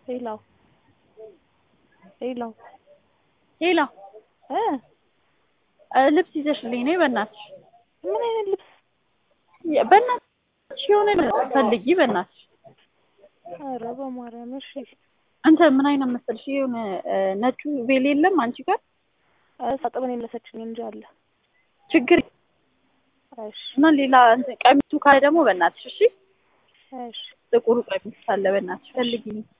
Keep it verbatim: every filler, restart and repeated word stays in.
ሄሎ ሄሎ ሄሎ እ ልብስ ይዘሽልኝ ነይ በእናትሽ። ምን አይነት ልብስ? በእናትሽ የሆነ ፈልጊ በእናትሽ። ኧረ በማርያም እሺ። አንተ ምን አይነት መሰልሽ የሆነ ነጩ ቬል የለም አንቺ ጋር? ሳጥበን የለሰችኝ እንጂ አለ። ችግር እሺ እና ሌላ እንትን ቀሚሱ ካለ ደግሞ በእናትሽ እሺ። እሺ ጥቁሩ ቀሚስ ካለ በእናትሽ ፈልጊ።